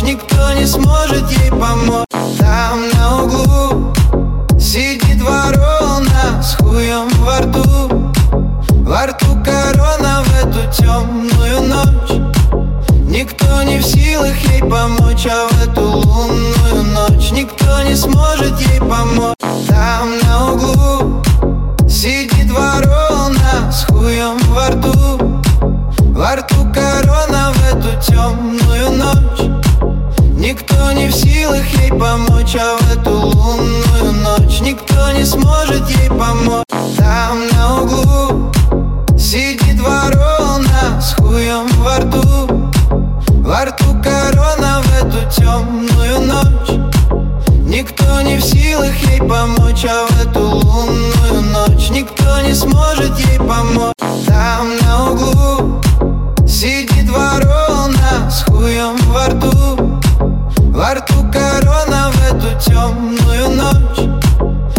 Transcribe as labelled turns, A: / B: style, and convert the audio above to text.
A: никто не сможет ей помочь. Там на углу сидит ворона с хуем во рту. Во рту корона в эту темную ночь. Никто не в силах ей помочь, а в эту лунную ночь никто не сможет ей помочь. Там на углу сидит ворона с хуем во рту. Во рту корона в эту темную ночь. Никто не в силах ей помочь, а в эту лунную ночь никто не сможет ей помочь. Там на углу сидит ворона с хуем во рту. Во рту корона в эту темную ночь. Никто не в силах ей помочь, а в эту лунную ночь никто не сможет ей помочь. Там на углу сидит ворона с хуем во рту. Во рту корона в эту темную